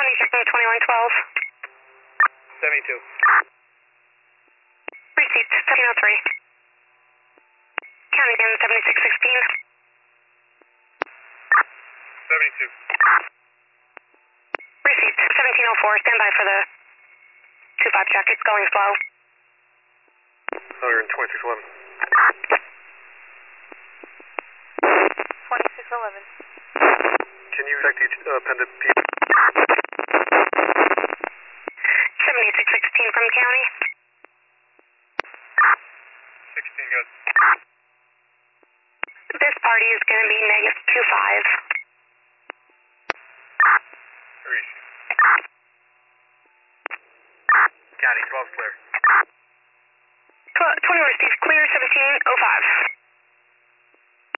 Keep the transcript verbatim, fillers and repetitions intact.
County checking twenty-one twelve. seventy-two. Receipt seventeen oh three. County again seventy-six sixteen. seventy-two. Receipt seventeen oh four. Stand by for the two five check. It's going slow. Oh, you're in twenty-six eleven. twenty-six eleven. Can you check each uh, pendant P? seventy-six sixteen from County. sixteen, good. This party is going to be negative two five. Three. County, twelve clear. twenty received clear, seventeen oh five.